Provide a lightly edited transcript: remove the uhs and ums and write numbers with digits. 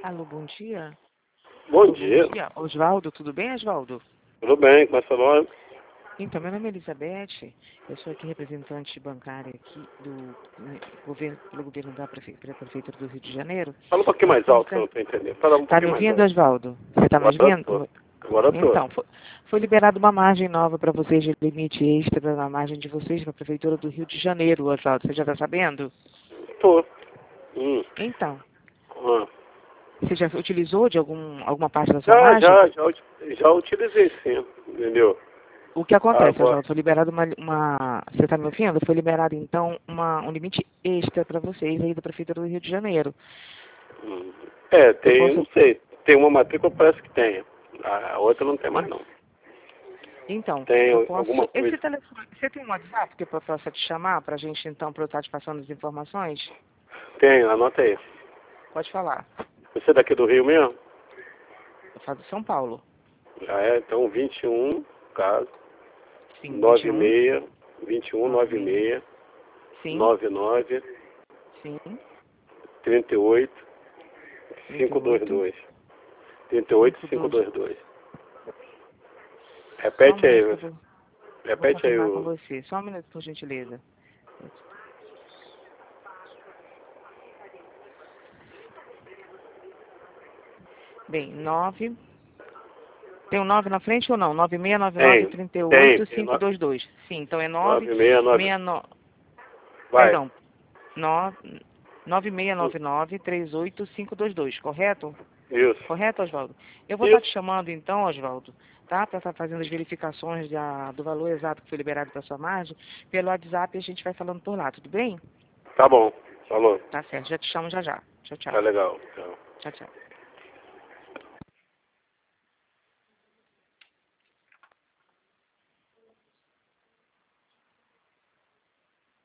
Alô, bom dia. Bom dia. Bom dia. Osvaldo, tudo bem, Osvaldo? Tudo bem, com essa nome? Então, meu nome é Elizabeth, eu sou aqui representante bancária aqui pelo governo da Prefeitura do Rio de Janeiro. Fala um pouquinho Nós mais estamos alto, que eu não estou entendendo. Fala um Tá me pouquinho mais ouvindo, alto. Osvaldo? Você está me Agora eu ouvindo? tô. Agora eu tô. Então, foi liberada uma margem nova para vocês de limite extra na margem de vocês para a Prefeitura do Rio de Janeiro, Osvaldo. Você já está sabendo? Tô. Então, Ah. você já utilizou de alguma parte da sua Já, margem? já, já, já utilizei sim, entendeu? O que acontece, Agora, Oswaldo? Foi liberado Você está me ouvindo? Foi liberado, então, um limite extra para vocês aí da Prefeitura do Rio de Janeiro. Eu não posso... sei. Tem uma matrícula, parece que tem. A outra não tem mais, não. Então, Tem eu posso... alguma coisa. Esse telefone... Você tem um WhatsApp que eu possa te chamar para a gente, então, para eu estar te passando as informações? Tem, anota aí. Pode falar. Você é daqui do Rio mesmo? Eu falo de São Paulo. Já é, então 21, caso. Sim, 96, 21, 96. 96, Sim, 99, sim. 38, 38, 522. 38, 52. 522. Só um Repete minuto que aí. eu vou Repete aí confirmar com o. você. Só um minuto, por gentileza. Bem, 9... Tem um 9 na frente ou não? 9699 Tem. 38 Tem 522. Sim, então é 969. 969. Vai. Perdão. 9699 38 522, correto? Isso. Correto, Oswaldo? Eu vou estar te Isso. chamando então, Oswaldo, tá? Para estar fazendo as verificações do valor exato que foi liberado para sua margem. Pelo WhatsApp a gente vai falando por lá, tudo bem? Tá bom. Falou. Tá certo, já te chamo já já. Tchau, Tá tchau. legal. Tchau. Tchau, tchau.